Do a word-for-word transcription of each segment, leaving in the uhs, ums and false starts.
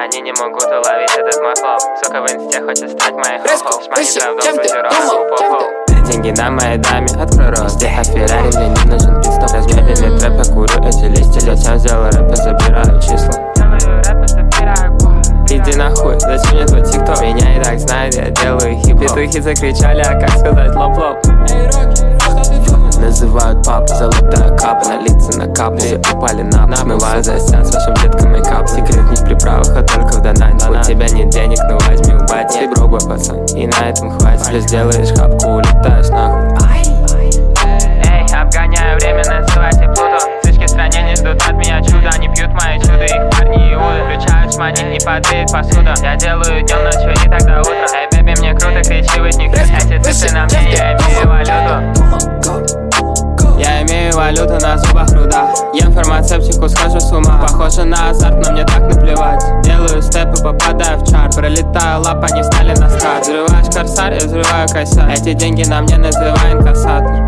Они не могут уловить этот мой флоу. Сука в инсте хочет стать моей хо-хо. Шмани правдом футюром, пол-пол. Деньги на моей даме, открой рот. Вздыха Феррари, мне не нужен пистол. Размеренный трэп, я курю эти листья. Зачем сделал рэп и забираю числа? Делаю рэп и забираю год. Иди нахуй, зачем мне твой тикток? Меня и так знают, я делаю хип. Петухи закричали, а как сказать лоп-лоп? Эй, Рокки, что ты думаешь? Называют папу, золотая капа. На лица накапли, все упали на пол. Смываю за сеанс, вашим деткам мейкап. Секрет не в приправах, а только в донате. У тебя нет денег, ну возьми у бати. Ты брокбой, пацан, и на этом хватит. Плюс делаешь хапку, улетаешь нахуй. Эй, обгоняю время, называйте Плутон. Сычки в стране не ждут от меня чуда. Они пьют мои чудо, их парни иуды. Включают шмани, не падает посуда. Я делаю днем, ночью и тогда утром. Эй, бэби, мне круто, кричи, вытни. Эти цифры на мне, я имею валюту. Я имею валюту на зубах руда. Ем фармацевтику, схожу с ума. Похоже на азарт, но мне так наплевать. Делаю степы, попадаю в чарт. Пролетаю лап, они стали на старт. Взрываешь корсар, я взрываю косяк. Эти деньги на мне, называй инкассатор.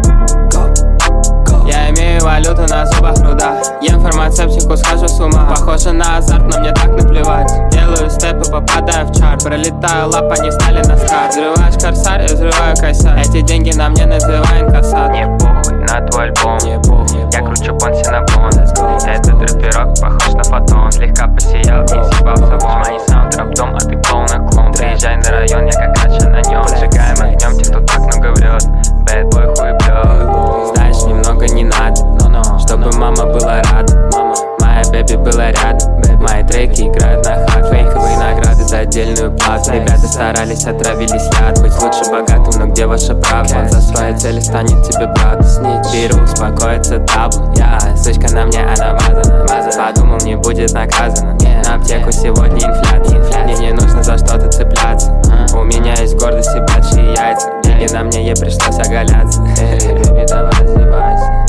Я имею валюту на зубах руда. Ем фармацевтику, схожу с ума. Похоже на азарт, но мне так наплевать. Делаю степы, попадаю в чарт. Пролетаю лап, они стали на старт. Взрываешь корсар, я взрываю косяк. Эти деньги на мне, называй инкассатор. Не похуй на твой альбом, не похуй. Я кручу понси на бон. Этот рэперок похож на фотон. Слегка посиял и съебался вон. Мои саунд рэп-дом, а ты клоун клон. Приезжай на район, я как раньше на нем. Сжигаем огнем тех, кто так много врет. Бэдбой хуеплет. Знаешь, немного не надо, чтобы мама была рада. Моя бэби была рядом. Мои треки играют на хат. Фейковые награды за отдельную плату. Ребята старались, отравились яд. Быть лучше богатым, но где ваша правда? Он за свои цели станет тебе брат. Снить, беру, успокоится табу. Я, сучка на мне, она мазана. Подумал, не будет наказана. На аптеку сегодня инфляция. Мне не нужно за что-то цепляться. У меня есть гордость и большие яйца. Деньги на мне, ей пришлось оголяться. Бэби, давай раздевайся.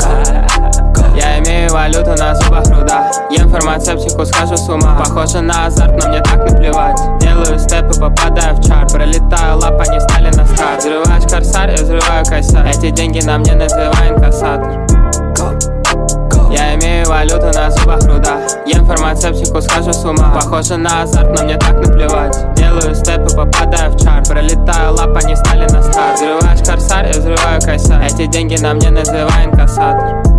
Я имею валюту на зубах руда. Ем фармацевтику, схожу с ума. Похоже на азарт, но мне так наплевать. Делаю степы, попадаю в чарт. Пролетаю лап, они стали на старт. Взрываешь корсар, я взрываю косяк. Эти деньги на мне, называй инкассатор. Я имею валюту на зубах руда. Ем фармацевтику, схожу с ума. Похоже на азарт, но мне так наплевать. Делаю степы, попадаю в чарт. Пролетаю лап, они стали на старт. Взрываешь корсар, я взрываю косяк. Эти деньги на мне, называй инкассатор.